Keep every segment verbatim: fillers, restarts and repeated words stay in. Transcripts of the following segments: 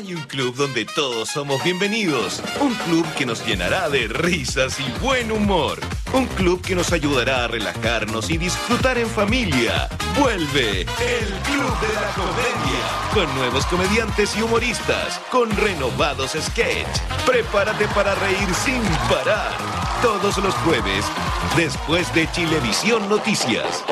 Hay un club donde todos somos bienvenidos. Un club que nos llenará de risas y buen humor. Un club que nos ayudará a relajarnos y disfrutar en familia. Vuelve el Club de la Comedia. Con nuevos comediantes y humoristas. Con renovados sketch. Prepárate para reír sin parar. Todos los jueves, después de Chilevisión Noticias.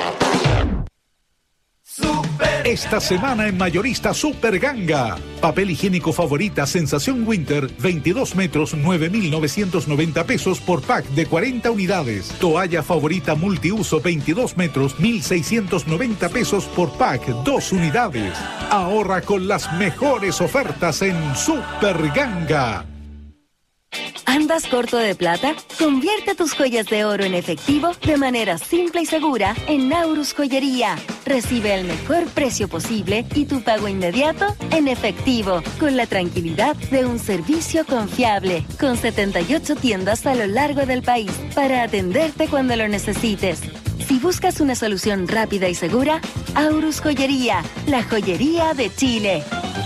Esta semana en Mayorista Super Ganga. Papel higiénico Favorita Sensación Winter, veintidós metros, nueve mil novecientos noventa pesos por pack de cuarenta unidades. Toalla Favorita Multiuso, veintidós metros, mil seiscientos noventa pesos por pack, dos unidades. Ahorra con las mejores ofertas en Super Ganga. ¿Andas corto de plata? Convierte tus joyas de oro en efectivo de manera simple y segura en Naurus Joyería. Recibe el mejor precio posible y tu pago inmediato en efectivo, con la tranquilidad de un servicio confiable, con setenta y ocho tiendas a lo largo del país para atenderte cuando lo necesites. Si buscas una solución rápida y segura, Aurus Joyería, la joyería de Chile.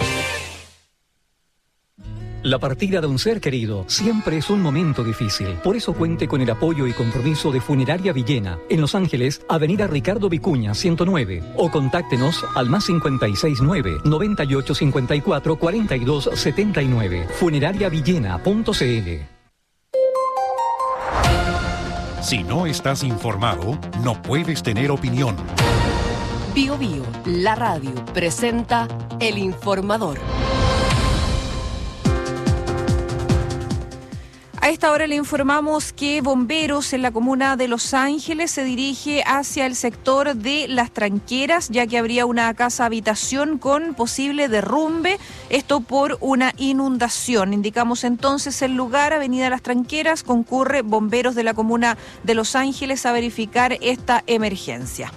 La partida de un ser querido siempre es un momento difícil. Por eso cuente con el apoyo y compromiso de Funeraria Villena, en Los Ángeles, Avenida Ricardo Vicuña, ciento nueve. O contáctenos al más cincuenta y seis nueve, noventa y ocho cincuenta y cuatro, cuarenta y dos setenta y nueve. funerariavillena punto c l. Si no estás informado, no puedes tener opinión. Bio Bio, la radio, presenta El Informador. A esta hora le informamos que bomberos en la comuna de Los Ángeles se dirige hacia el sector de Las Tranqueras, ya que habría una casa habitación con posible derrumbe, esto por una inundación. Indicamos entonces el lugar, Avenida Las Tranqueras, concurre bomberos de la comuna de Los Ángeles a verificar esta emergencia.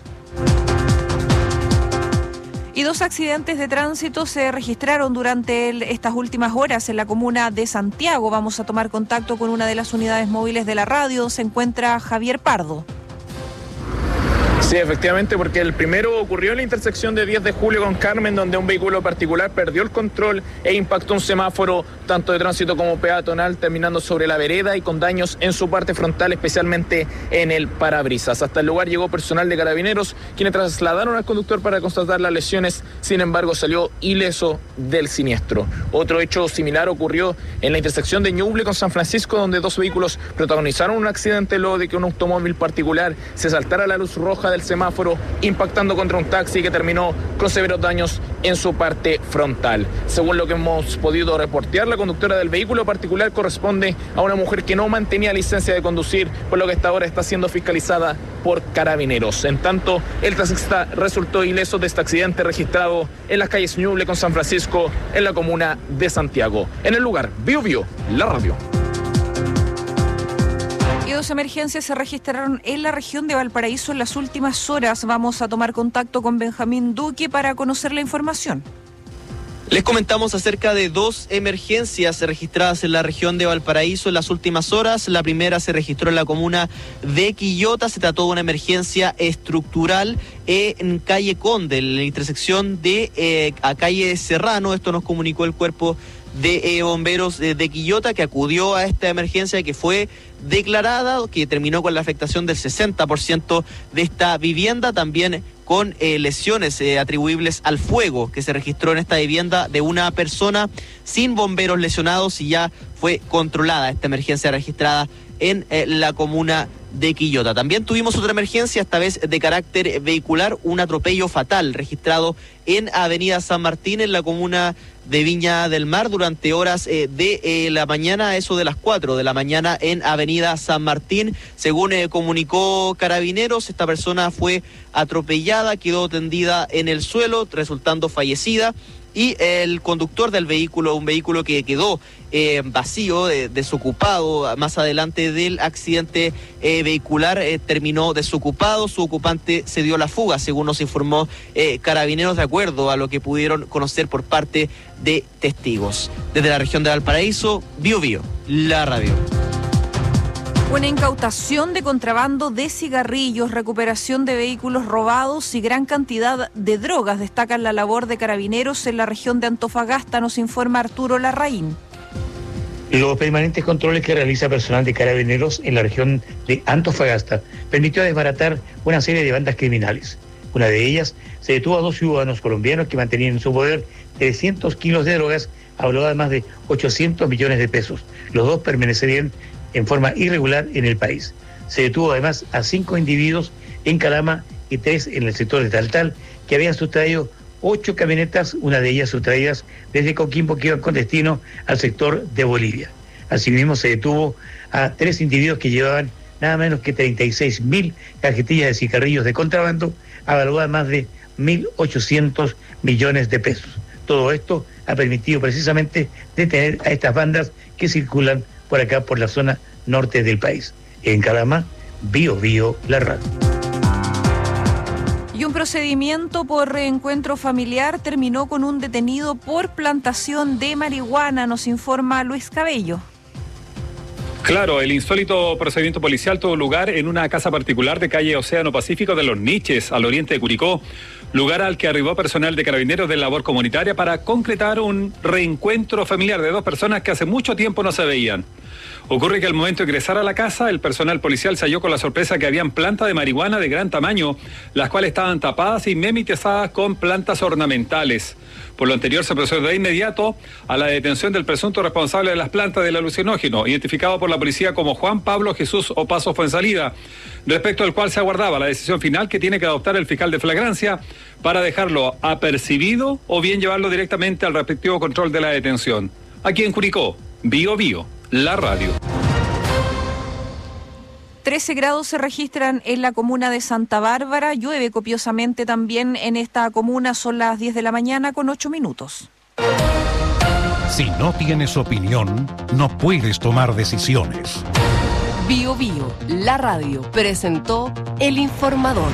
Y dos accidentes de tránsito se registraron durante el, estas últimas horas en la comuna de Santiago. Vamos a tomar contacto con una de las unidades móviles de la radio. Se encuentra Javier Pardo. Sí, efectivamente, porque el primero ocurrió en la intersección de diez de julio con Carmen, donde un vehículo particular perdió el control e impactó un semáforo tanto de tránsito como peatonal, terminando sobre la vereda y con daños en su parte frontal, especialmente en el parabrisas. Hasta el lugar llegó personal de Carabineros, quienes trasladaron al conductor para constatar las lesiones. Sin embargo, salió ileso del siniestro. Otro hecho similar ocurrió en la intersección de Ñuble con San Francisco, donde dos vehículos protagonizaron un accidente luego de que un automóvil particular se saltara la luz roja del semáforo, impactando contra un taxi que terminó con severos daños en su parte frontal. Según lo que hemos podido reportear, la conductora del vehículo particular corresponde a una mujer que no mantenía licencia de conducir, por lo que hasta ahora está siendo fiscalizada por Carabineros. En tanto, el taxista resultó ileso de este accidente registrado en las calles Ñuble con San Francisco, en la comuna de Santiago. En el lugar, Bio Bio, la radio. Y dos emergencias se registraron en la región de Valparaíso en las últimas horas. Vamos a tomar contacto con Benjamín Duque para conocer la información. Les comentamos acerca de dos emergencias registradas en la región de Valparaíso en las últimas horas. La primera se registró en la comuna de Quillota. Se trató de una emergencia estructural en calle Conde, en la intersección de eh, a calle Serrano. Esto nos comunicó el cuerpo de eh, bomberos eh, de Quillota, que acudió a esta emergencia que fue declarada, que terminó con la afectación del sesenta por ciento de esta vivienda, también con eh, lesiones eh, atribuibles al fuego que se registró en esta vivienda de una persona, sin bomberos lesionados, y ya fue controlada esta emergencia registrada en eh, la comuna de Quillota. También tuvimos otra emergencia, esta vez de carácter vehicular, un atropello fatal registrado en Avenida San Martín, en la comuna de Viña del Mar, durante horas eh, de eh, la mañana, eso de las cuatro de la mañana, en Avenida San Martín. Según eh, comunicó Carabineros, esta persona fue atropellada, quedó tendida en el suelo, resultando fallecida. Y el conductor del vehículo, un vehículo que quedó eh, vacío, eh, desocupado, más adelante del accidente eh, vehicular, eh, terminó desocupado. Su ocupante se dio la fuga, según nos informó eh, Carabineros, de acuerdo a lo que pudieron conocer por parte de testigos. Desde la región de Valparaíso, Bio Bio, la radio. Una incautación de contrabando de cigarrillos, recuperación de vehículos robados y gran cantidad de drogas destacan la labor de carabineros en la región de Antofagasta, nos informa Arturo Larraín. Los permanentes controles que realiza personal de carabineros en la región de Antofagasta permitió desbaratar una serie de bandas criminales. Una de ellas se detuvo a dos ciudadanos colombianos que mantenían en su poder trescientos kilos de drogas, valuadas más de ochocientos millones de pesos. Los dos permanecerían en forma irregular en el país. Se detuvo además a cinco individuos en Calama y tres en el sector de Taltal, que habían sustraído ocho camionetas, una de ellas sustraídas desde Coquimbo, que iban con destino al sector de Bolivia. Asimismo se detuvo a tres individuos que llevaban nada menos que treinta y seis mil cajetillas de cigarrillos de contrabando, avaluadas más de mil ochocientos millones de pesos. Todo esto ha permitido precisamente detener a estas bandas que circulan por acá, por la zona norte del país. En Calama, Bio Bio, la radio. Y un procedimiento por reencuentro familiar terminó con un detenido por plantación de marihuana, nos informa Luis Cabello. Claro, el insólito procedimiento policial tuvo lugar en una casa particular de calle Océano Pacífico de Los Niches, al oriente de Curicó, lugar al que arribó personal de carabineros de labor comunitaria para concretar un reencuentro familiar de dos personas que hace mucho tiempo no se veían. Ocurre que al momento de ingresar a la casa, el personal policial se halló con la sorpresa que habían plantas de marihuana de gran tamaño, las cuales estaban tapadas y mimetizadas con plantas ornamentales. Por lo anterior, se procedió de inmediato a la detención del presunto responsable de las plantas del alucinógeno, identificado por la policía como Juan Pablo Jesús Opaso Fuensalida, respecto al cual se aguardaba la decisión final que tiene que adoptar el fiscal de flagrancia para dejarlo apercibido o bien llevarlo directamente al respectivo control de la detención. Aquí en Curicó, Bio Bio, la radio. trece grados se registran en la comuna de Santa Bárbara. Llueve copiosamente también en esta comuna. Son las diez de la mañana con ocho minutos. Si no tienes opinión, no puedes tomar decisiones. Bio Bio, la radio, presentó El Informador.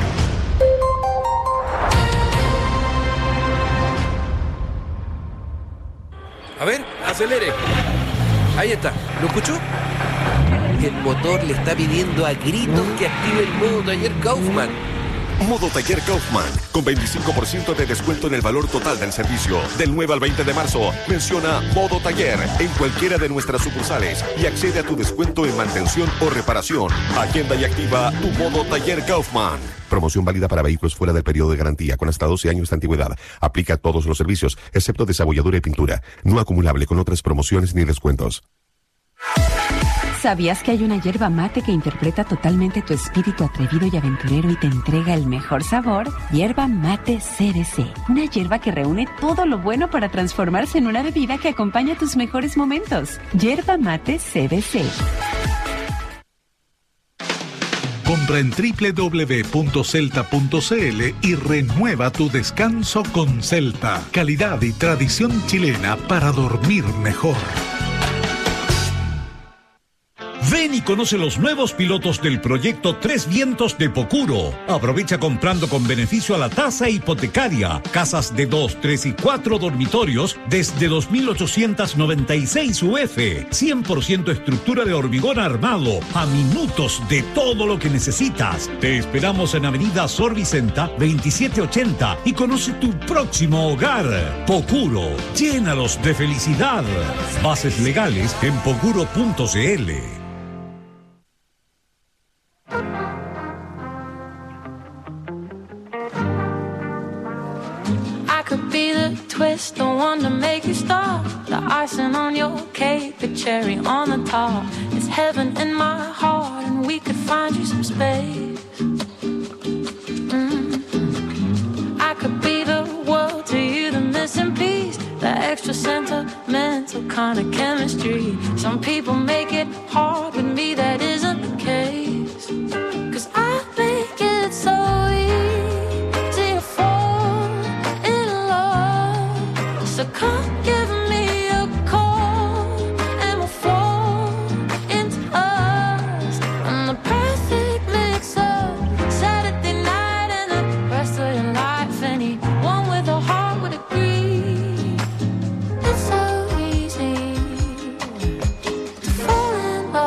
A ver, acelere. Ahí está, ¿lo escuchó? El motor le está pidiendo a gritos que active el modo taller Kaufman. Modo Taller Kaufman, con veinticinco por ciento de descuento en el valor total del servicio. Del nueve al veinte de marzo, menciona Modo Taller en cualquiera de nuestras sucursales y accede a tu descuento en mantención o reparación. Agenda y activa tu Modo Taller Kaufman. Promoción válida para vehículos fuera del periodo de garantía con hasta doce años de antigüedad. Aplica a todos los servicios, excepto desabolladura y pintura. No acumulable con otras promociones ni descuentos. ¿Sabías que hay una yerba mate que interpreta totalmente tu espíritu atrevido y aventurero y te entrega el mejor sabor? Yerba Mate C B C. Una yerba que reúne todo lo bueno para transformarse en una bebida que acompaña tus mejores momentos. Yerba Mate C B C. Compra en doble u doble u doble u punto celta punto c l y renueva tu descanso con Celta. Calidad y tradición chilena para dormir mejor. Ven y conoce los nuevos pilotos del proyecto Tres Vientos de Pocuro. Aprovecha comprando con beneficio a la tasa hipotecaria. Casas de dos, tres y cuatro dormitorios desde dos mil ochocientos noventa y seis U F. cien por ciento estructura de hormigón armado. A minutos de todo lo que necesitas. Te esperamos en Avenida Sor Vicenta veintisiete ochenta y conoce tu próximo hogar. Pocuro. Llénalos de felicidad. Bases legales en pocuro punto c l. Could be the twist, the one to make you stop. The icing on your cake, the cherry on the top. It's heaven in my heart, and we could find you some space. Mm-hmm. I could be the world to you, the missing piece, the extra sentimental kind of chemistry. Some people make it hard, with me that isn't the case. 'Cause I think it's so easy to fall in love. So come give me a call and we'll fall into us. And the perfect mix of Saturday night and the rest of your life. Anyone with a heart would agree. It's so easy to fall in love.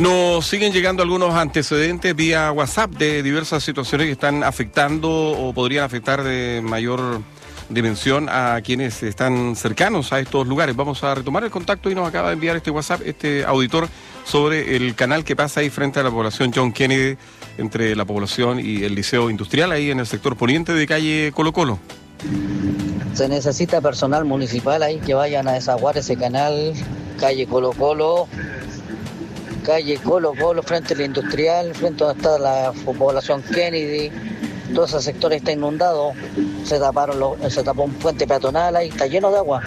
Nos siguen llegando algunos antecedentes vía WhatsApp de diversas situaciones que están afectando o podrían afectar de mayor dimensión a quienes están cercanos a estos lugares. Vamos a retomar el contacto y nos acaba de enviar este WhatsApp, este auditor, sobre el canal que pasa ahí frente a la población John Kennedy, entre la población y el Liceo Industrial, ahí en el sector poniente de calle Colo Colo. Se necesita personal municipal ahí que vayan a desaguar ese canal, calle Colo Colo, calle Colo Colo, frente al Industrial, frente a donde está la población Kennedy. Todo ese sector está inundado, se taparon los, se tapó un puente peatonal ahí, está lleno de agua.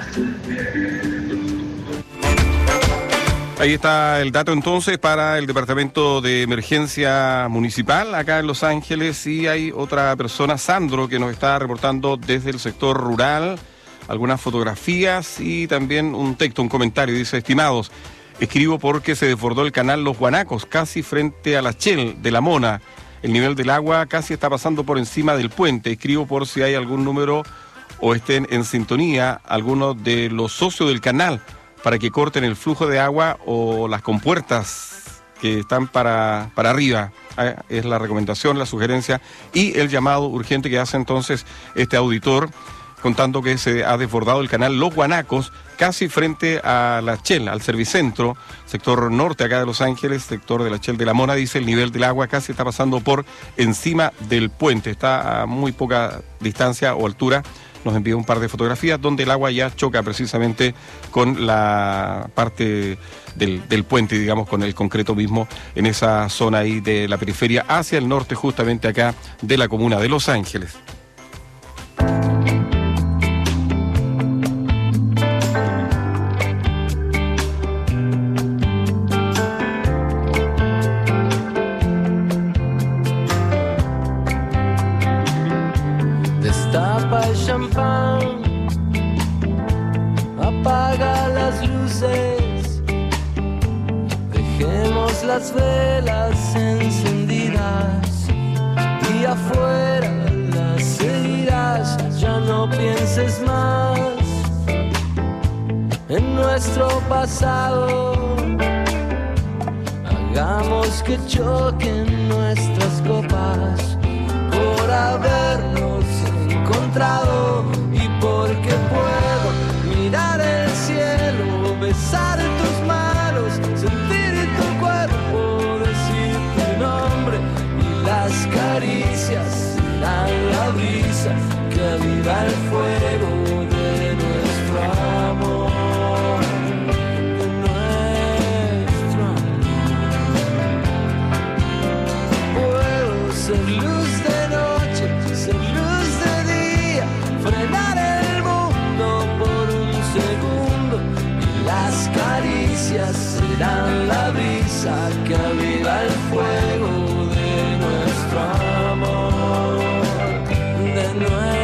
Ahí está el dato entonces para el Departamento de Emergencia Municipal acá en Los Ángeles, y hay otra persona, Sandro, que nos está reportando desde el sector rural algunas fotografías y también un texto, un comentario. Dice: estimados, escribo porque se desbordó el canal Los Guanacos, casi frente a la Shell de La Mona. El nivel del agua casi está pasando por encima del puente. Escribo por si hay algún número o estén en sintonía algunos de los socios del canal para que corten el flujo de agua o las compuertas que están para, para arriba. Eh, es la recomendación, la sugerencia y el llamado urgente que hace entonces este auditor, contando que se ha desbordado el canal Los Guanacos casi frente a la Shell, al Servicentro, sector norte acá de Los Ángeles, sector de la Shell de La Mona. Dice: el nivel del agua casi está pasando por encima del puente, está a muy poca distancia o altura. Nos envió un par de fotografías donde el agua ya choca precisamente con la parte del, del puente, digamos, con el concreto mismo, en esa zona ahí de la periferia hacia el norte, justamente acá de la comuna de Los Ángeles. Destapa el champán, apaga las luces, dejemos las velas encendidas y afuera las seguirás. Ya no pienses más en nuestro pasado, hagamos que choquen nuestras copas por habernos encontrado y porque puedo mirar el cielo, besar tus manos, sentir tu cuerpo, decir tu nombre, y las caricias serán la brisa que aviva el fuego de nuestro amor, de nuestro amor. Puedo ser luz de noche, ser luz de día, frenar el mundo por un segundo, y las caricias serán la brisa que aviva el fuego de nuestro amor, de nuestro amor.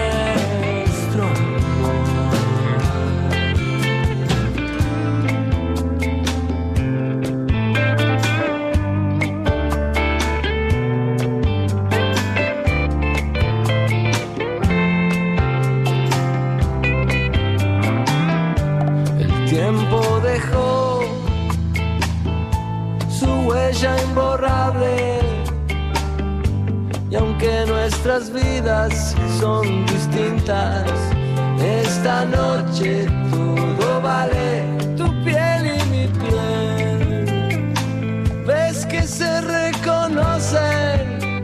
Tiempo dejó su huella imborrable, y aunque nuestras vidas son distintas, esta noche todo vale, tu piel y mi piel. Ves que se reconocen,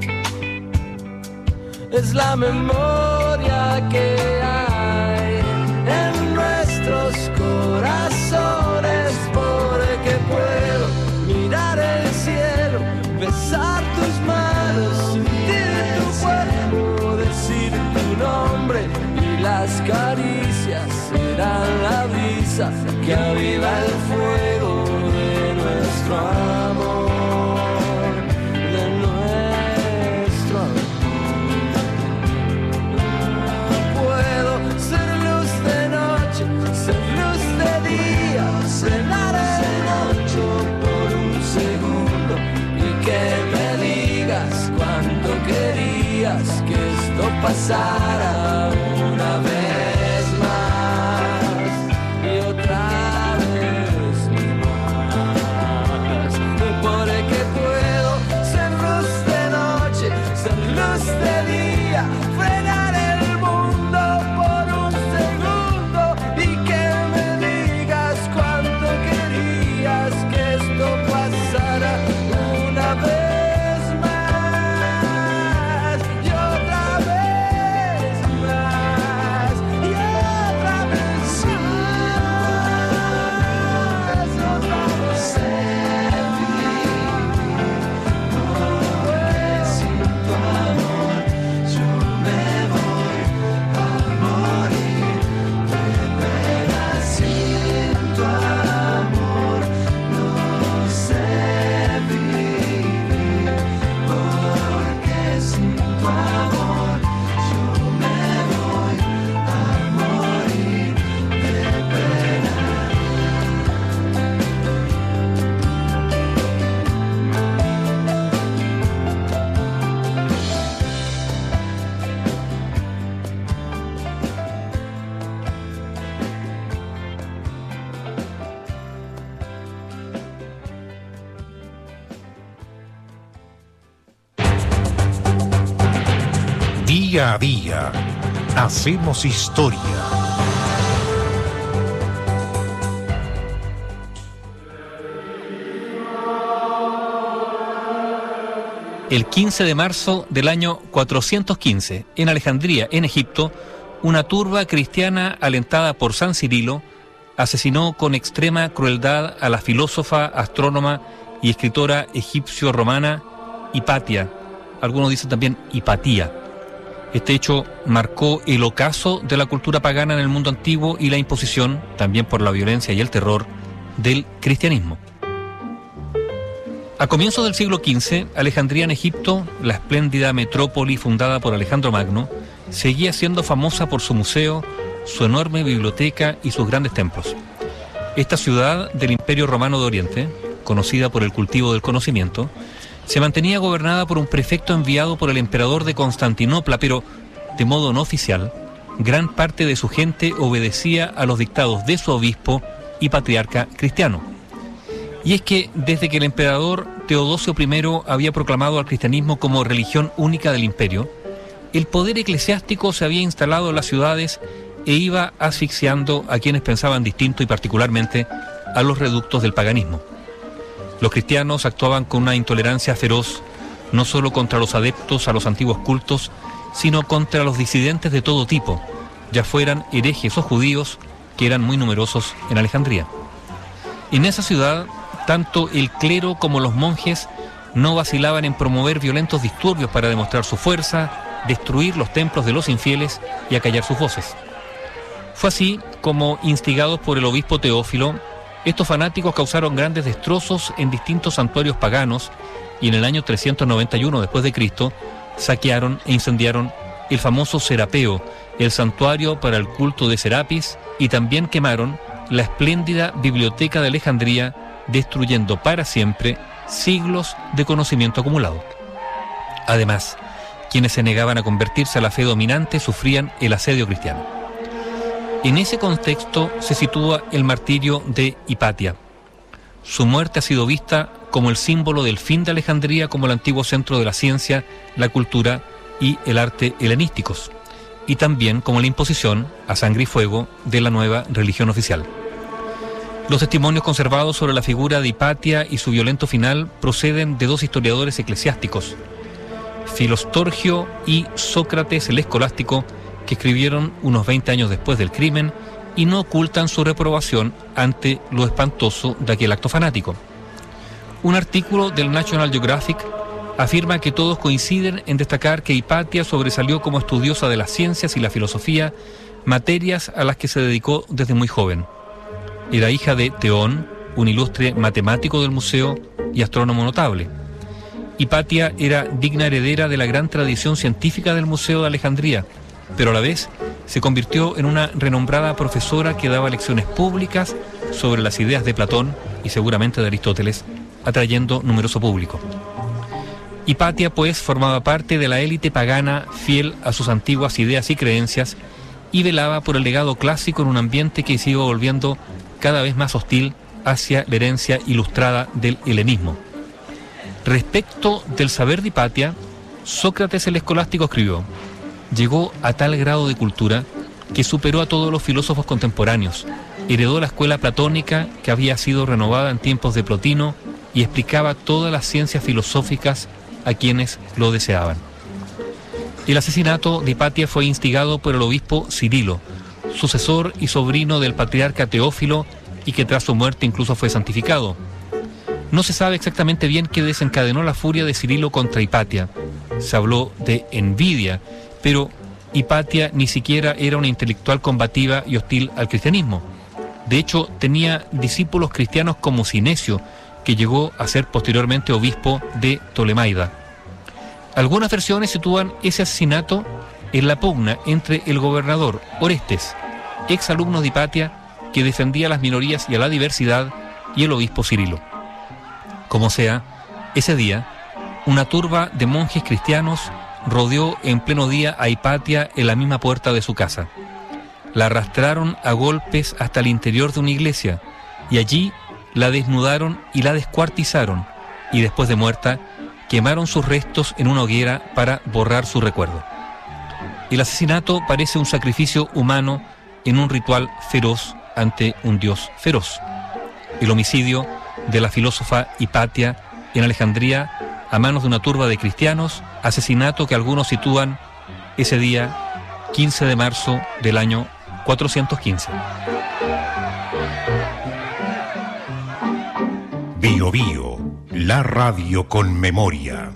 es la memoria que hay en nuestros corazones, porque puedo mirar el cielo, besar tus manos, sentir tu cuerpo, decir tu nombre, y las caricias serán la brisa que aviva el fuego de nuestro amor, de nuestro amor. Puedo ser luz de noche, ser luz de día, cenar el ocho por un segundo, y que me digas cuánto querías que esto pasara una vez más y otra vez más, porque Día a día, hacemos historia. El quince de marzo del año cuatrocientos quince, en Alejandría, en Egipto, una turba cristiana alentada por San Cirilo asesinó con extrema crueldad a la filósofa, astrónoma y escritora egipcio-romana Hipatia. Algunos dicen también Hipatía. Este hecho marcó el ocaso de la cultura pagana en el mundo antiguo y la imposición, también por la violencia y el terror, del cristianismo. A comienzos del siglo quince, Alejandría en Egipto, la espléndida metrópoli fundada por Alejandro Magno, seguía siendo famosa por su museo, su enorme biblioteca y sus grandes templos. Esta ciudad del Imperio Romano de Oriente, conocida por el cultivo del conocimiento, se mantenía gobernada por un prefecto enviado por el emperador de Constantinopla, pero de modo no oficial, gran parte de su gente obedecía a los dictados de su obispo y patriarca cristiano. Y es que desde que el emperador Teodosio primero había proclamado al cristianismo como religión única del imperio, el poder eclesiástico se había instalado en las ciudades e iba asfixiando a quienes pensaban distinto y particularmente a los reductos del paganismo. Los cristianos actuaban con una intolerancia feroz, no solo contra los adeptos a los antiguos cultos, sino contra los disidentes de todo tipo, ya fueran herejes o judíos, que eran muy numerosos en Alejandría. En esa ciudad, tanto el clero como los monjes no vacilaban en promover violentos disturbios para demostrar su fuerza, destruir los templos de los infieles y acallar sus voces. Fue así como, instigados por el obispo Teófilo, estos fanáticos causaron grandes destrozos en distintos santuarios paganos y en el año trescientos noventa y uno después de Cristo saquearon e incendiaron el famoso Serapeo, el santuario para el culto de Serapis, y también quemaron la espléndida biblioteca de Alejandría, destruyendo para siempre siglos de conocimiento acumulado. Además, quienes se negaban a convertirse a la fe dominante sufrían el asedio cristiano. En ese contexto se sitúa el martirio de Hipatia. Su muerte ha sido vista como el símbolo del fin de Alejandría como el antiguo centro de la ciencia, la cultura y el arte helenísticos, y también como la imposición a sangre y fuego de la nueva religión oficial. Los testimonios conservados sobre la figura de Hipatia y su violento final proceden de dos historiadores eclesiásticos, Filostorgio y Sócrates el Escolástico, que escribieron unos veinte años después del crimen y no ocultan su reprobación ante lo espantoso de aquel acto fanático. Un artículo del National Geographic afirma que todos coinciden en destacar que Hipatia sobresalió como estudiosa de las ciencias y la filosofía, materias a las que se dedicó desde muy joven. Era hija de Teón, un ilustre matemático del museo y astrónomo notable. Hipatia era digna heredera de la gran tradición científica del Museo de Alejandría, pero a la vez se convirtió en una renombrada profesora que daba lecciones públicas sobre las ideas de Platón y seguramente de Aristóteles, atrayendo numeroso público. Hipatia, pues, formaba parte de la élite pagana fiel a sus antiguas ideas y creencias y velaba por el legado clásico en un ambiente que se iba volviendo cada vez más hostil hacia la herencia ilustrada del helenismo. Respecto del saber de Hipatia, Sócrates el Escolástico escribió: llegó a tal grado de cultura que superó a todos los filósofos contemporáneos, heredó la escuela platónica que había sido renovada en tiempos de Plotino y explicaba todas las ciencias filosóficas a quienes lo deseaban. El asesinato de Hipatia fue instigado por el obispo Cirilo, sucesor y sobrino del patriarca Teófilo, y que tras su muerte incluso fue santificado. No se sabe exactamente bien qué desencadenó la furia de Cirilo contra Hipatia. Se habló de envidia, pero Hipatia ni siquiera era una intelectual combativa y hostil al cristianismo. De hecho, tenía discípulos cristianos como Sinesio, que llegó a ser posteriormente obispo de Ptolemaida. Algunas versiones sitúan ese asesinato en la pugna entre el gobernador Orestes, ex alumno de Hipatia, que defendía a las minorías y a la diversidad, y el obispo Cirilo. Como sea, ese día, una turba de monjes cristianos rodeó en pleno día a Hipatia en la misma puerta de su casa. La arrastraron a golpes hasta el interior de una iglesia, y allí la desnudaron y la descuartizaron, y después de muerta, quemaron sus restos en una hoguera para borrar su recuerdo. El asesinato parece un sacrificio humano en un ritual feroz ante un dios feroz. El homicidio de la filósofa Hipatia en Alejandría a manos de una turba de cristianos, asesinato que algunos sitúan ese día quince de marzo del año cuatrocientos quince. Bio Bio, la radio con memoria.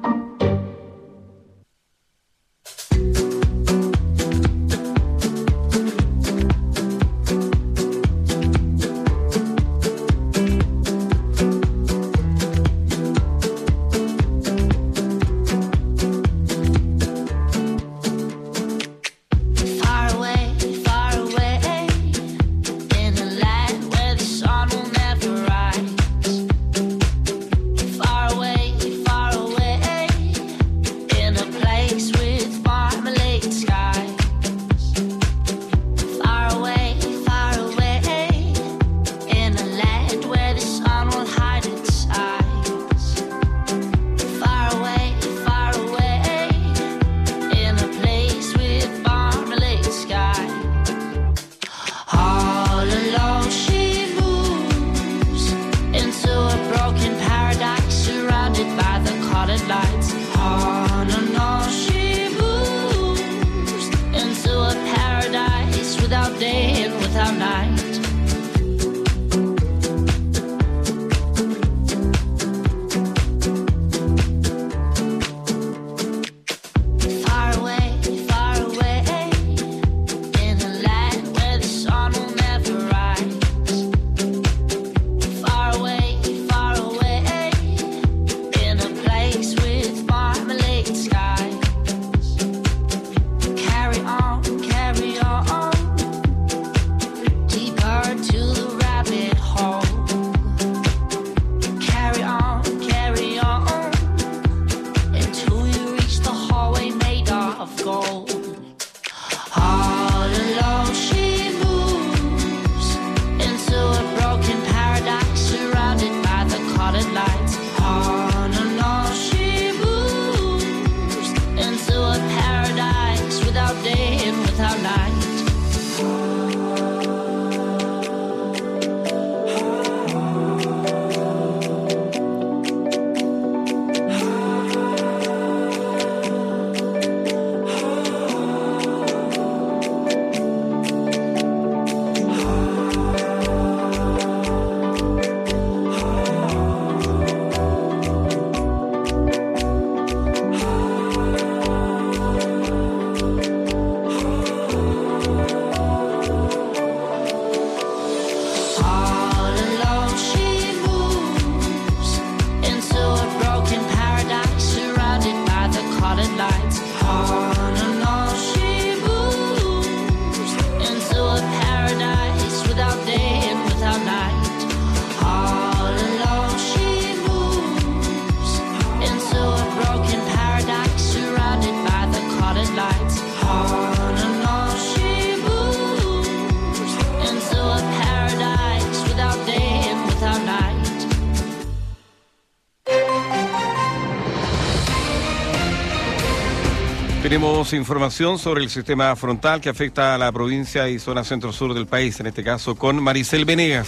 Tenemos información sobre el sistema frontal que afecta a la provincia y zona centro-sur del país, en este caso con Maricel Venegas.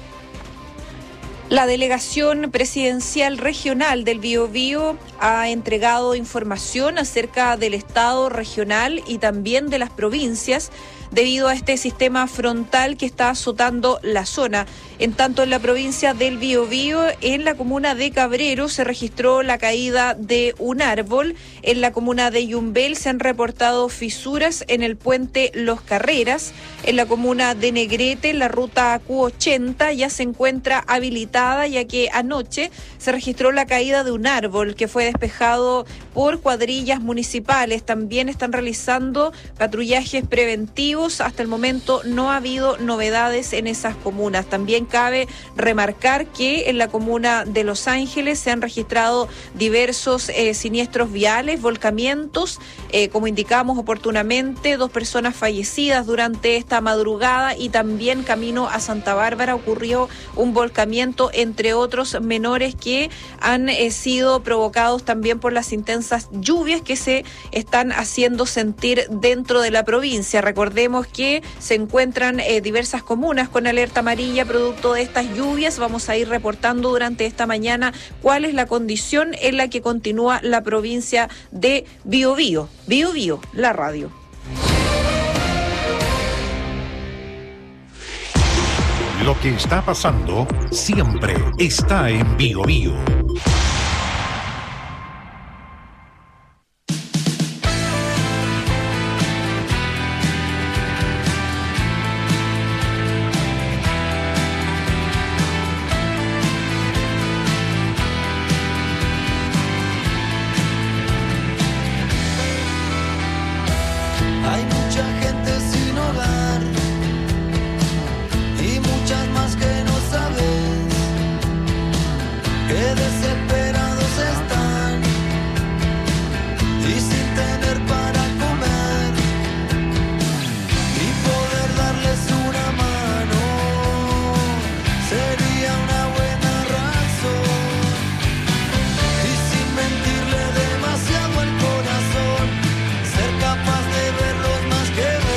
La delegación presidencial regional del Biobío ha entregado información acerca del estado regional y también de las provincias debido a este sistema frontal que está azotando la zona. En tanto, en la provincia del Biobío, en la comuna de Cabrero, se registró la caída de un árbol. En la comuna de Yumbel se han reportado fisuras en el puente Los Carreras. En la comuna de Negrete, la ruta Q ochenta ya se encuentra habilitada, ya que anoche se registró la caída de un árbol que fue despejado por cuadrillas municipales. También están realizando patrullajes preventivos positivos. Hasta el momento no ha habido novedades en esas comunas. También cabe remarcar que en la comuna de Los Ángeles se han registrado diversos eh, siniestros viales, volcamientos, eh, como indicamos oportunamente, dos personas fallecidas durante esta madrugada, y también camino a Santa Bárbara ocurrió un volcamiento, entre otros menores que han eh, sido provocados también por las intensas lluvias que se están haciendo sentir dentro de la provincia. Recordemos que se encuentran eh, diversas comunas con alerta amarilla producto de estas lluvias. Vamos a ir reportando durante esta mañana cuál es la condición en la que continúa la provincia de Biobío. Biobío, la radio. Lo que está pasando siempre está en Biobío. Hay mucha gente sin hogar y muchas más que no sabes, que desesperados están y sin tener para comer, y poder darles una mano sería una buena razón, y sin mentirle demasiado al corazón, ser capaz de verlos más que vos.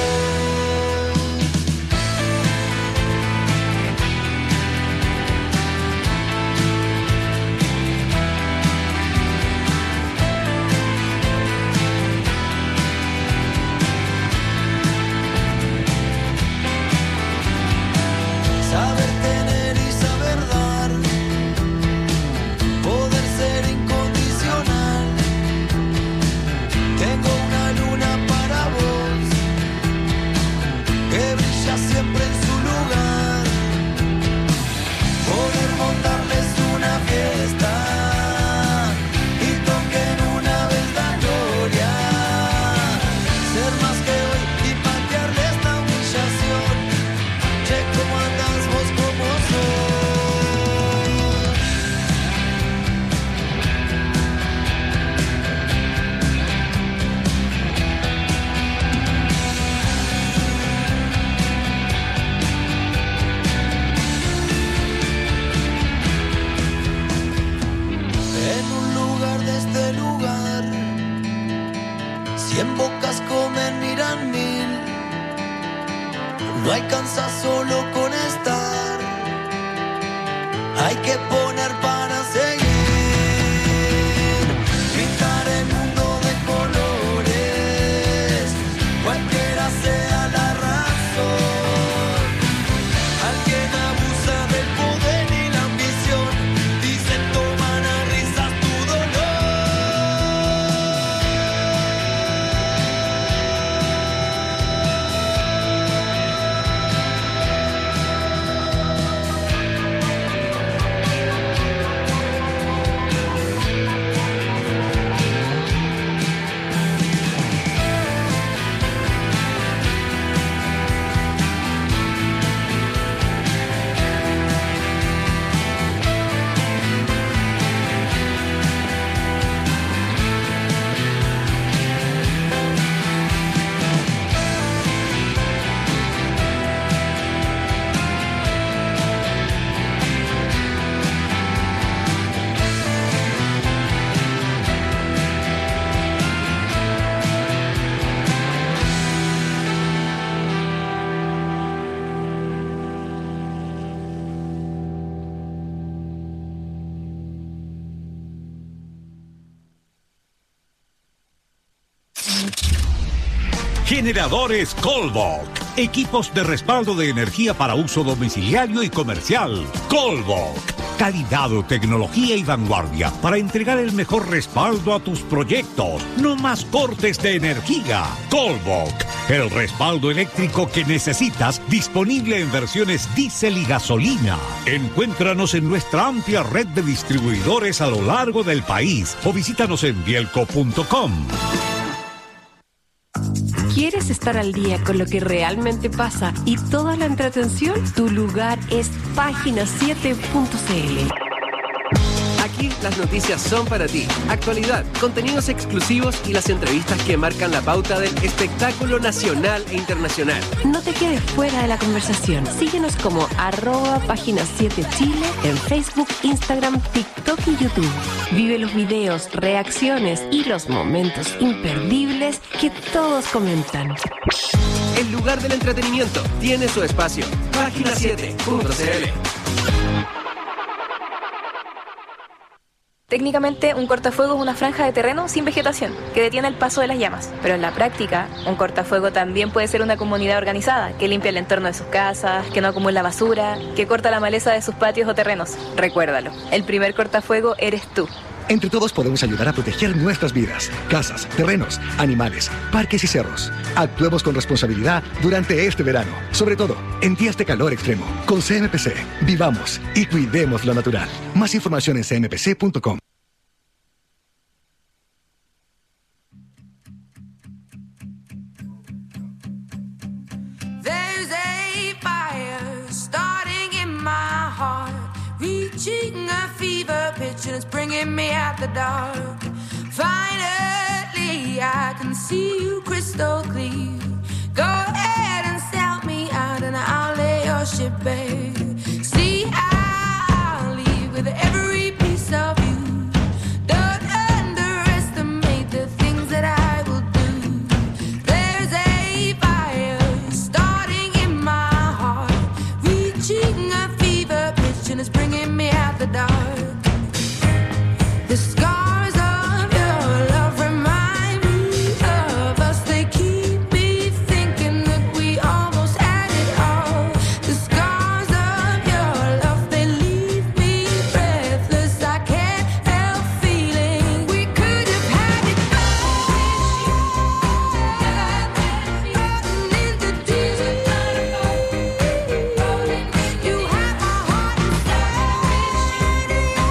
Saber tener y saber dar, poder ser incondicional. Tengo una luna para vos, que brilla siempre en su lugar. Poder montarles una fiesta y toquen una vez la gloria. Ser más que hoy y patearle esta humillación. Che, ¿cómo andás vos, cómo sos? En un lugar de este lugar, cien bocas comen, miran mil. No alcanza solo con estar, hay que poner para seguir. Pintar el mundo de colores, cualquiera sea la razón. Alguien abusa del poder y la ambición, y se toman a risas tu dolor. Generadores Colvoc. Equipos de respaldo de energía para uso domiciliario y comercial. Colvoc. Calidad, tecnología y vanguardia para entregar el mejor respaldo a tus proyectos. No más cortes de energía. Colvoc. El respaldo eléctrico que necesitas, disponible en versiones diésel y gasolina. Encuéntranos en nuestra amplia red de distribuidores a lo largo del país o visítanos en bielco punto com. ¿Quieres quieres estar al día con lo que realmente pasa y toda la entretención, tu lugar es página siete punto c l. Aquí las noticias son para ti. Actualidad, contenidos exclusivos y las entrevistas que marcan la pauta del espectáculo nacional e internacional. No te quedes fuera de la conversación. Síguenos como arroba página siete Chile en Facebook, Instagram, TikTok y YouTube. Vive los videos, reacciones y los momentos imperdibles que todos comentan. El lugar del entretenimiento tiene su espacio. página siete punto c l. Técnicamente, un cortafuego es una franja de terreno sin vegetación que detiene el paso de las llamas. Pero en la práctica, un cortafuego también puede ser una comunidad organizada que limpia el entorno de sus casas, que no acumula basura, que corta la maleza de sus patios o terrenos. Recuérdalo, el primer cortafuego eres tú. Entre todos podemos ayudar a proteger nuestras vidas, casas, terrenos, animales, parques y cerros. Actuemos con responsabilidad durante este verano, sobre todo en días de calor extremo. Con C M P C, vivamos y cuidemos lo natural. Más información en c m p c punto com. There's a fire starting in my heart, reaching a fever pitch and it's bringing me out the dark. Finally, I can see you crystal clear. Go ahead and sell me out and I'll lay your ship bare. See, I'll leave with every piece of you. Don't underestimate the things that I will do. There's a fire starting in my heart, reaching a fever pitch and it's bringing me out the dark. The scars of your love remind me of us. They keep me thinking that we almost had it all. The scars of your love, they leave me breathless. I can't help feeling we could have had it all. In the desert, you have my heart inside.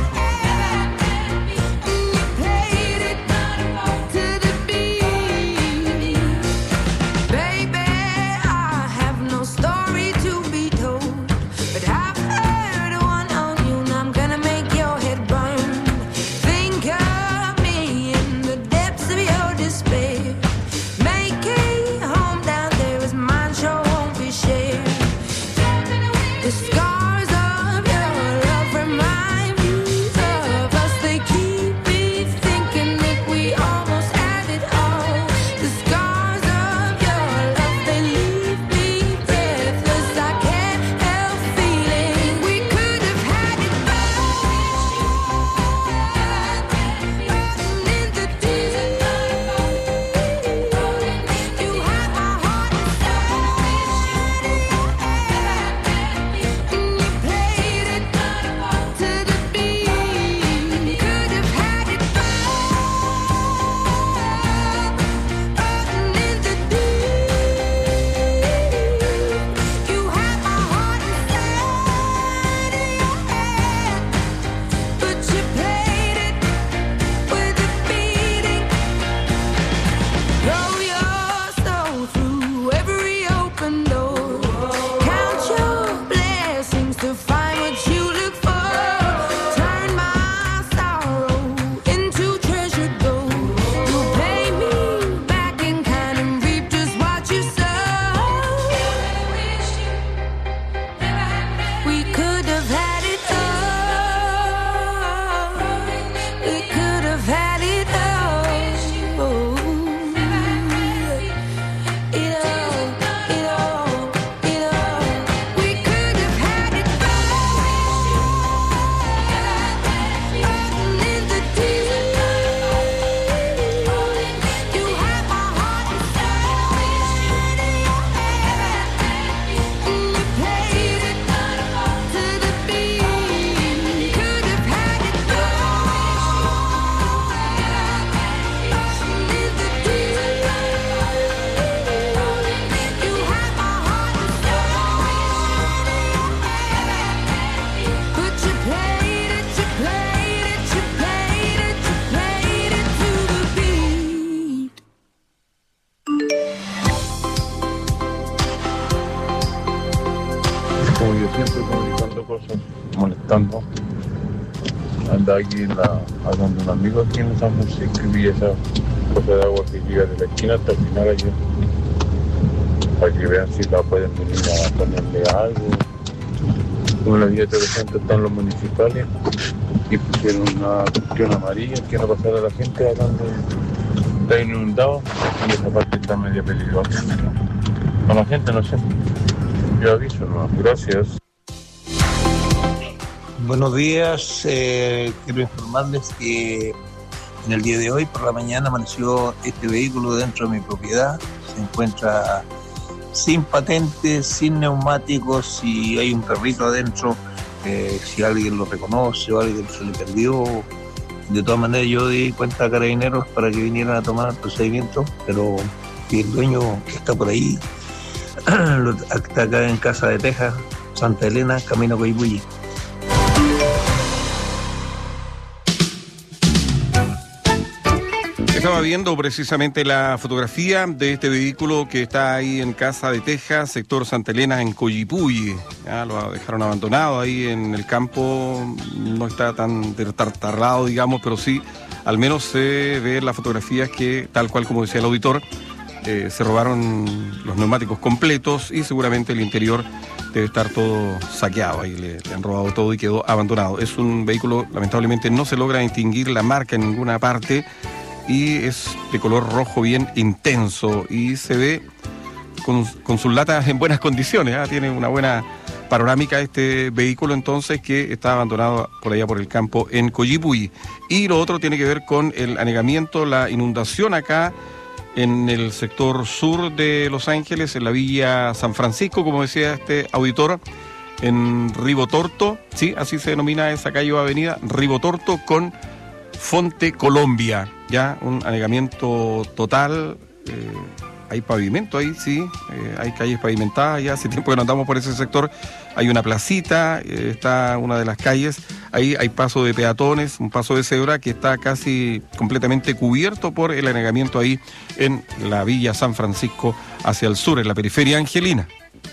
Played it to the beat. Baby, I have no story to be told, but I've heard one on you and I'm gonna make your head burn. Think of me in the depths of your despair. Make a home down there as mine sure won't be shared. The scars of your love remind me of us. They keep me thinking that we almost had it all. The scars of your love, they leave me breathless. I can't help feeling we could have had it all. In the desert, you have my heart inside. You played it to the beat. Could have had it all. In the deep, you have my heart inside your head, but you played it with a beating. Roll your soul through every open door. Count your blessings to find what you look for. Turn my sorrow into treasured gold. You'll pay me back in kind and reap just what you sow. We could have had it all. We could have had it all. It all, it all, it all. We could have had it all. In the desert, you have my heart inside your head. You played it to tirando cosas, molestando. Anda aquí en la, hablando un amigo aquí en San Francisco y vi esa cosa de agua que llega de la esquina hasta el final allí. Para que vean si la pueden venir a ponerle algo. Como la vía interesante están los municipales y pusieron una cuestión amarilla que no pasara la gente hablando, está inundado y esa parte está media peligrosa. Con la gente no sé. Yo aviso, no. Gracias. Buenos días, eh, quiero informarles que en el día de hoy por la mañana amaneció este vehículo dentro de mi propiedad. Se encuentra sin patentes, sin neumáticos y hay un perrito adentro. Eh, si alguien lo reconoce o alguien se le perdió, de todas maneras yo di cuenta a Carabineros para que vinieran a tomar el procedimiento, pero si el dueño que está por ahí está acá en Casa de Texas, Santa Elena, camino a Coyipulli. Estaba viendo precisamente la fotografía de este vehículo que está ahí en Casa de Texas, sector Santa Elena, en Coyipulli. Ya lo dejaron abandonado ahí en el campo, no está tan tartarrado, digamos, pero sí, al menos se ve en las fotografías que, tal cual como decía el auditor, eh, se robaron los neumáticos completos y seguramente el interior debe estar todo saqueado. Ahí le, le han robado todo y quedó abandonado. Es un vehículo, lamentablemente no se logra distinguir la marca en ninguna parte, y es de color rojo bien intenso y se ve con, con sus latas en buenas condiciones, ¿eh? Tiene una buena panorámica este vehículo entonces, que está abandonado por allá por el campo en Coyipulli. Y lo otro tiene que ver con el anegamiento, la inundación acá en el sector sur de Los Ángeles, en la Villa San Francisco, como decía este auditor, en Ribotorto, sí, así se denomina esa calle o avenida, Ribotorto con Fonte Colombia, ya un anegamiento total. eh, hay pavimento ahí, sí, eh, hay calles pavimentadas, ya hace tiempo que no andamos por ese sector, hay una placita, eh, está una de las calles, ahí hay paso de peatones, un paso de cebra que está casi completamente cubierto por el anegamiento ahí en la Villa San Francisco hacia el sur, en la periferia angelina.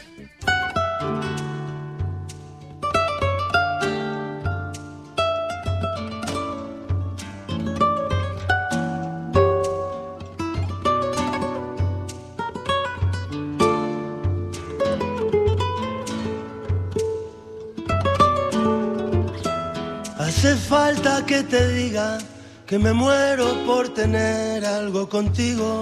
Hace falta que te diga que me muero por tener algo contigo.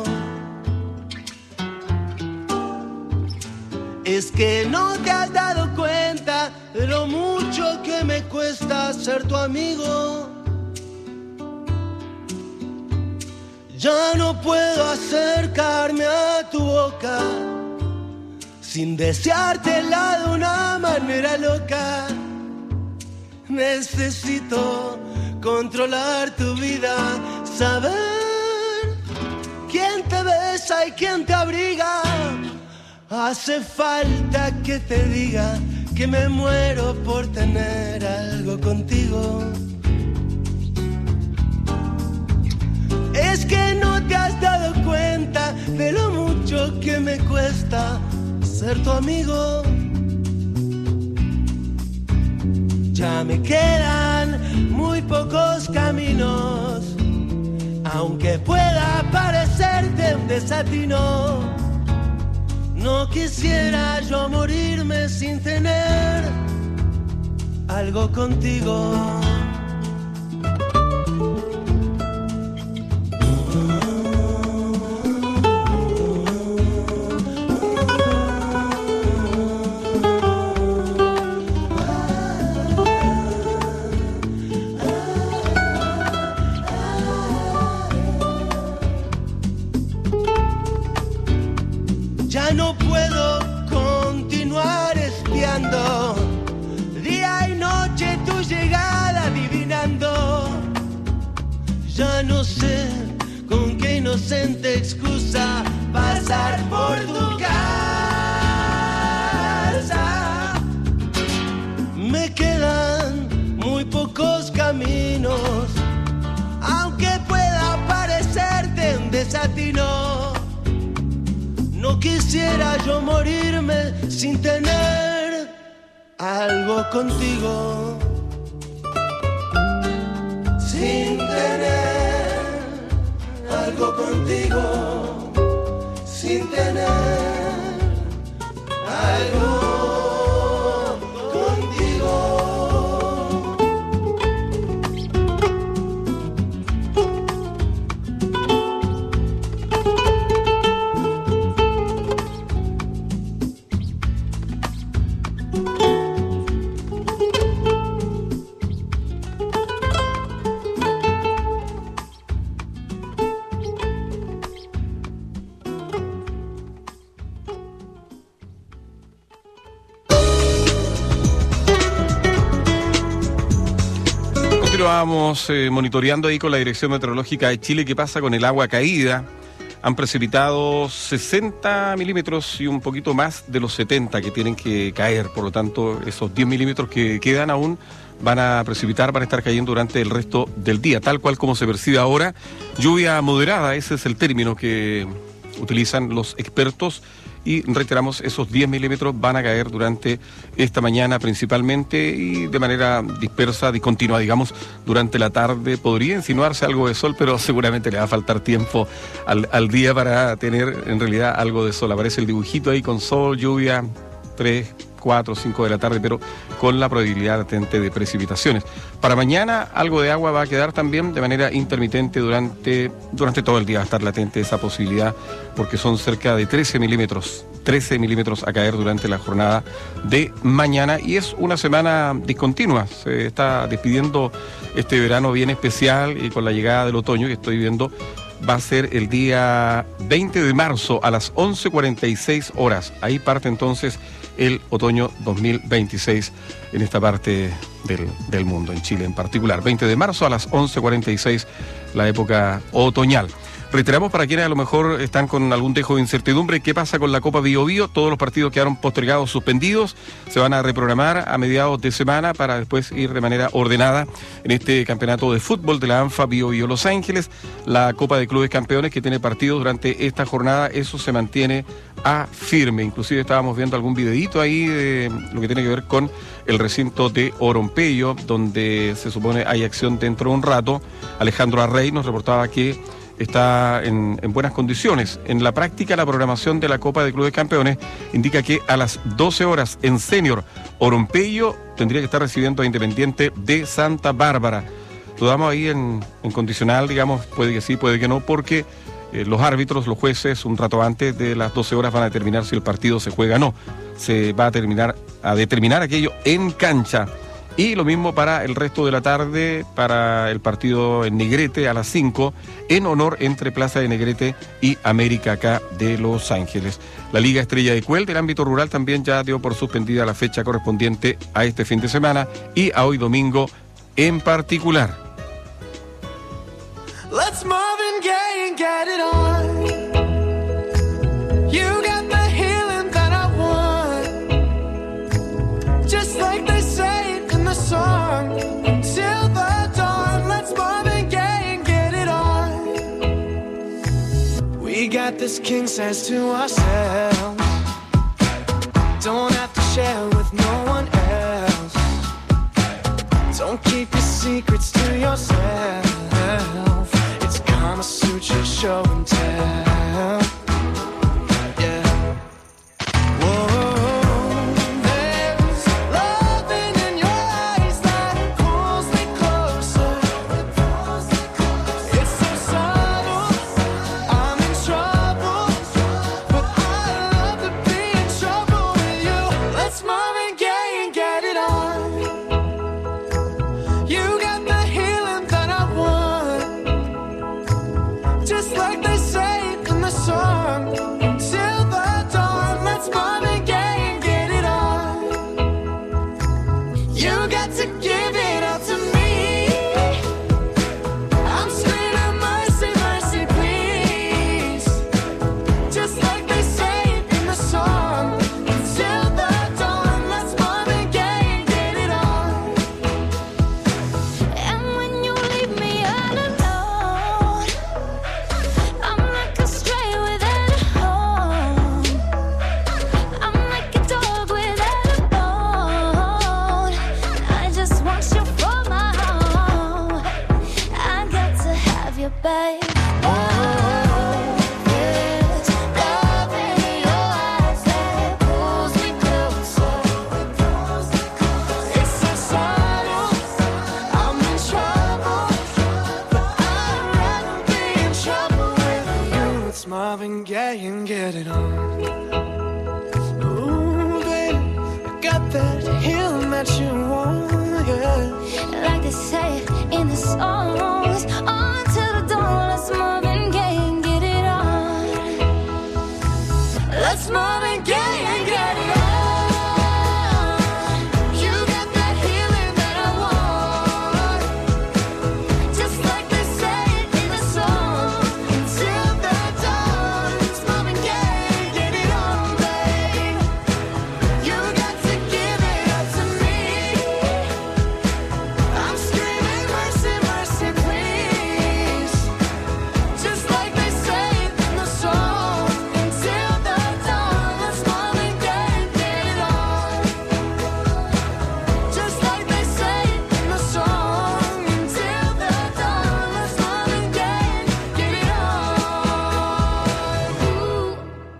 Es que no te has dado cuenta de lo mucho que me cuesta ser tu amigo. Ya no puedo acercarme a tu boca sin deseártela de una manera loca. Necesito controlar tu vida, saber quién te besa y quién te abriga. Hace falta que te diga que me muero por tener algo contigo. Es que no te has dado cuenta de lo mucho que me cuesta ser tu amigo. Ya me quedan muy pocos caminos, aunque pueda parecerte un desatino. No quisiera yo morirme sin tener algo contigo. Ya no puedo continuar espiando día y noche tu llegada adivinando. Ya no sé con qué inocente excusa pasar por tu casa. Me quedan muy pocos caminos, aunque pueda parecerte un desatino. No quisiera yo morirme sin tener algo contigo sin tener algo contigo sin tener algo Vamos eh, monitoreando ahí con la Dirección Meteorológica de Chile qué pasa con el agua caída. Han precipitado sesenta milímetros y un poquito más de los setenta que tienen que caer. Por lo tanto, esos diez milímetros que quedan aún van a precipitar, van a estar cayendo durante el resto del día, tal cual como se percibe ahora. Lluvia moderada, ese es el término que utilizan los expertos. Y reiteramos, esos diez milímetros van a caer durante esta mañana principalmente y de manera dispersa, discontinua, digamos, durante la tarde. Podría insinuarse algo de sol, pero seguramente le va a faltar tiempo al, al día para tener en realidad algo de sol. Aparece el dibujito ahí con sol, lluvia, tres, cuatro, cinco de la tarde, pero con la probabilidad latente de precipitaciones. Para mañana algo de agua va a quedar también de manera intermitente durante, durante todo el día. Va a estar latente esa posibilidad porque son cerca de trece milímetros, trece milímetros a caer durante la jornada de mañana y es una semana discontinua. Se está despidiendo este verano bien especial y con la llegada del otoño que estoy viendo. Va a ser el día veinte de marzo a las once cuarenta y seis horas. Ahí parte entonces el otoño dos mil veintiséis en esta parte del, del mundo, en Chile en particular. veinte de marzo a las once cuarenta y seis, la época otoñal. Reiteramos para quienes a lo mejor están con algún dejo de incertidumbre, ¿qué pasa con la Copa Bio Bio? Todos los partidos quedaron postergados, suspendidos, se van a reprogramar a mediados de semana para después ir de manera ordenada en este campeonato de fútbol de la ANFA Bio Bio Los Ángeles. La Copa de Clubes Campeones que tiene partidos durante esta jornada, eso se mantiene a firme. Inclusive estábamos viendo algún videíto ahí de lo que tiene que ver con el recinto de Oronpello, donde se supone hay acción dentro de un rato. Alejandro Arrey nos reportaba que está en, en buenas condiciones. En la práctica, la programación de la Copa de Clubes Campeones indica que a las doce horas en senior, Oronpello tendría que estar recibiendo a Independiente de Santa Bárbara. Lo damos ahí en, en condicional, digamos, puede que sí, puede que no, porque eh, los árbitros, los jueces, un rato antes de las doce horas van a determinar si el partido se juega o no. Se va a terminar a determinar aquello en cancha. Y lo mismo para el resto de la tarde, para el partido en Negrete a las cinco, en honor entre Plaza de Negrete y América acá de Los Ángeles. La Liga Estrella de Cuel del ámbito rural también ya dio por suspendida la fecha correspondiente a este fin de semana y a hoy domingo en particular. Let's Marvin Gaye and get it on. You got the healing that I want. Just like they say in the song. Till the dawn, let's Marvin Gaye and get it on. We got this king size to ourselves. Don't have to share with no one else. Don't keep your secrets to yourself. It's Kama Sutra show and tell. Yeah. Whoa, there's loving in your eyes that pulls me closer. It's so subtle, I'm in trouble, but I love to be in trouble with you. Let's Marvin Gaye and get it on. You got the healing that I want. Just like they say in the song. Till the dawn, let's Marvin Gaye and get it on. You got to give it all to me. I'm screaming mercy, mercy, please. Just like they say in the song. Till the dawn, let's Marvin Gaye and get it on. And when you leave me all alone, I'm like a stray without a home. I'm like a dog without a bone. babe. Oh, there's love in your eyes that pulls me closer. It's so subtle, I'm in trouble, but I'd rather be in trouble with you. It's Marvin Gaye and Get It On. Ooh, baby, I got that healing that you want, yeah. Like they say in the songs, on to the dawn. Let's Marvin Gaye and get it on. Let's Marvin Gaye and get it on. You got that healing that I want, just like they say it in the song. Until the dawn, it's Marvin Gaye and get it on, babe. You got to give it up to me. I'm screaming mercy, mercy, please. Just like they say it in the song. Until the dawn, let's Marvin Gaye and get it on. Just like they say it in the song. Until the dawn, let's Marvin Gaye and get it on. Ooh.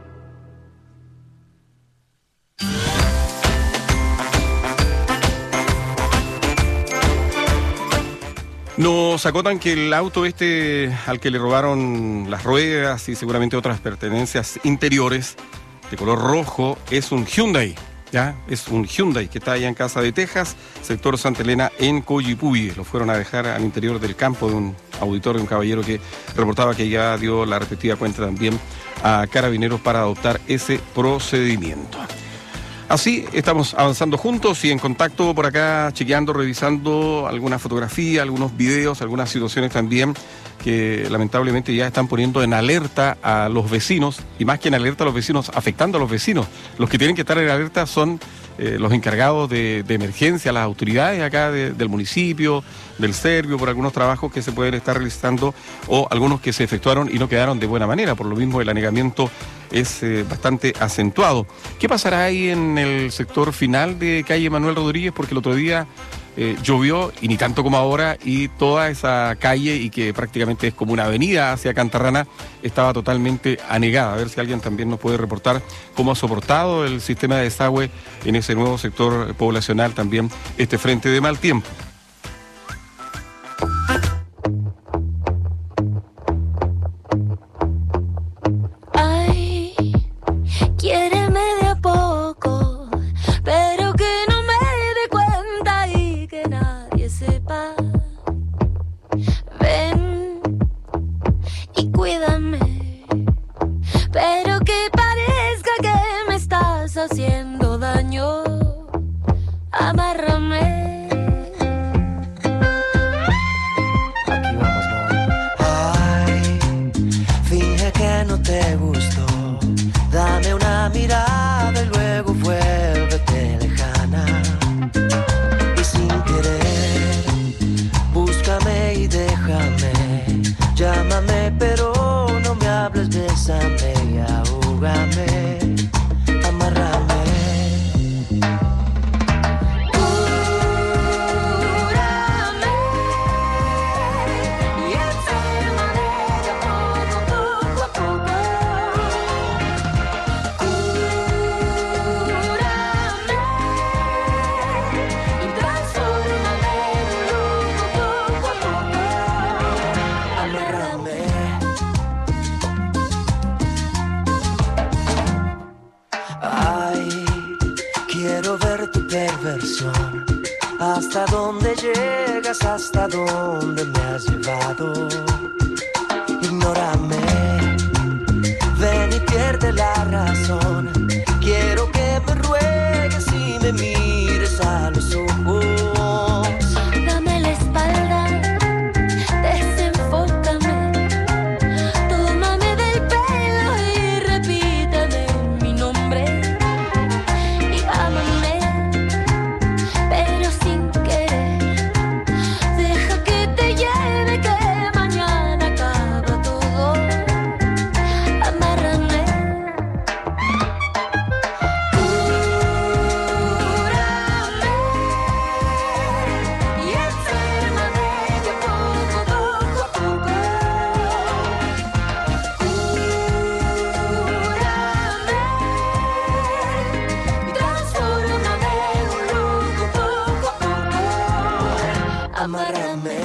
Nos acotan que el auto este al que le robaron las ruedas y seguramente otras pertenencias interiores de color rojo es un Hyundai, ¿ya? Es un Hyundai que está allá en Casa de Texas, sector Santa Elena, en Coyipulli. Lo fueron a dejar al interior del campo de un auditor, de un caballero que reportaba que ya dio la respectiva cuenta también a Carabineros para adoptar ese procedimiento. Así estamos avanzando juntos y en contacto por acá, chequeando, revisando algunas fotografías, algunos videos, algunas situaciones también que lamentablemente ya están poniendo en alerta a los vecinos, y más que en alerta a los vecinos, afectando a los vecinos. Los que tienen que estar en alerta son eh, los encargados de, de emergencia, las autoridades acá de, del municipio, del Servio, por algunos trabajos que se pueden estar realizando o algunos que se efectuaron y no quedaron de buena manera. Por lo mismo el anegamiento es eh, bastante acentuado. ¿Qué pasará ahí en el sector final de calle Manuel Rodríguez? Porque el otro día eh, llovió, y ni tanto como ahora, y toda esa calle, y que prácticamente es como una avenida hacia Cantarrana, estaba totalmente anegada. A ver si alguien también nos puede reportar cómo ha soportado el sistema de desagüe en ese nuevo sector poblacional también este frente de mal tiempo. Ay, quiéreme de a poco, pero que no me dé cuenta y que nadie sepa. Ven y cuídame, pero que parezca que me estás haciendo daño. Amárrame. No te gustó, dame una mirada y luego vuélvete lejana. Y sin querer, búscame y déjame. Llámame pero no me hables, bésame y ahógame. Amárrame. Perversión, hasta dónde llegas, hasta dónde me has llevado. Ignórame, ven y pierde la razón. Quiero que me ruegues y me mires a los ojos. Dame la espalda, desenfócame, tómame del pelo y repítame mi nombre. Y ámame, pero sin querer. Deja que te lleve, que mañana acaba todo. Amárrame. amárrame.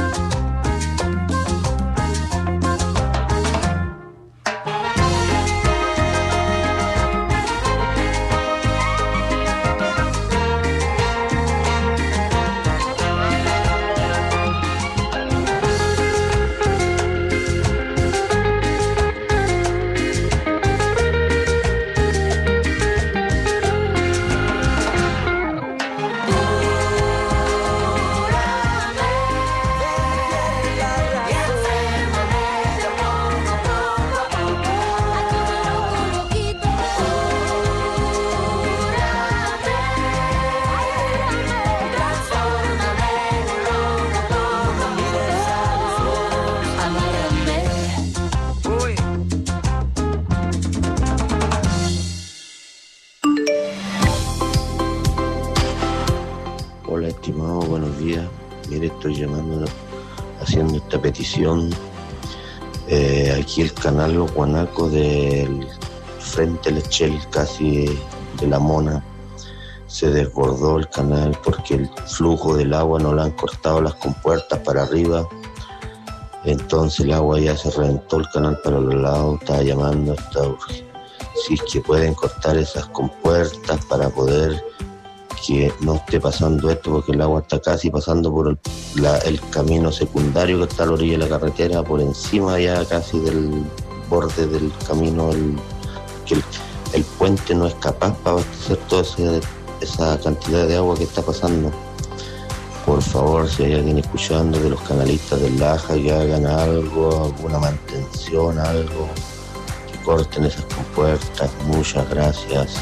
Hola, estimado, buenos días. Mire, estoy llamando, haciendo esta petición. Eh, aquí el canal Los Guanacos del Frente Lechel, casi de La Mona, se desbordó el canal porque el flujo del agua no le han cortado las compuertas para arriba. Entonces el agua ya se reventó el canal para los lados. Estaba llamando hasta si es que pueden cortar esas compuertas para poder que no esté pasando esto, porque el agua está casi pasando por el, la, el camino secundario que está a la orilla de la carretera, por encima ya casi del borde del camino, el, que el, el puente no es capaz para abastecer toda esa, esa cantidad de agua que está pasando. Por favor, si hay alguien escuchando de los canalistas del Laja, que hagan algo, alguna mantención, algo, que corten esas compuertas. Muchas gracias.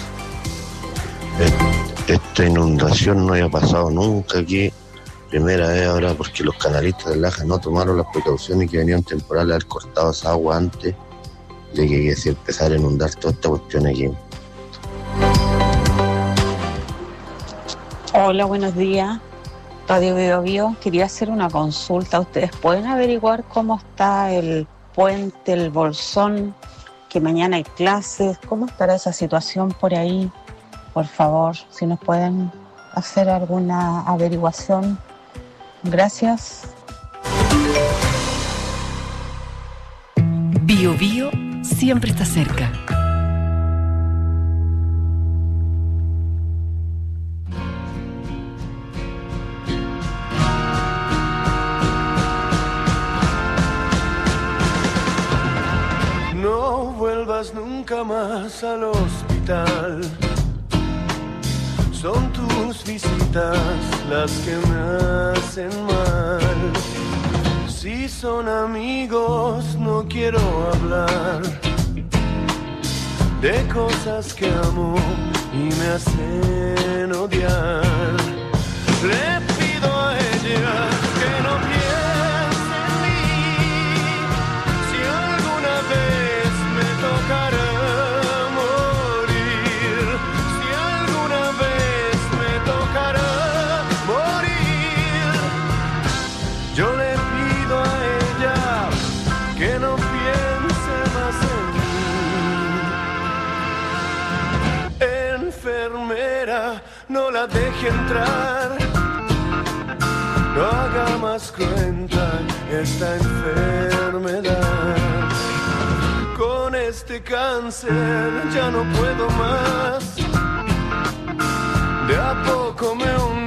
Esta inundación no había pasado nunca aquí, primera vez ahora, porque los canalistas del Laja no tomaron las precauciones que venían temporales, haber cortado esa agua antes de que se empezara a inundar toda esta cuestión aquí. Hola, buenos días. Radio Bio Bio, quería hacer una consulta. ¿Ustedes pueden averiguar cómo está el puente, el Bolsón, que mañana hay clases? ¿Cómo estará esa situación por ahí? Por favor, si nos pueden hacer alguna averiguación. Gracias. Bio Bio siempre está cerca. No vuelvas nunca más al hospital. Son tus visitas las que me hacen mal. Si son amigos no quiero hablar de cosas que amo y me hacen odiar. Le pido a ella que no piense en mí. Si alguna vez me tocará morir, si alguna vez me tocará morir, yo le pido a ella que no piense más en mí. Enfermera, no la deje entrar, no haga más cruenta esta enfermedad. Con este cáncer ya no puedo más, de a poco me hundo.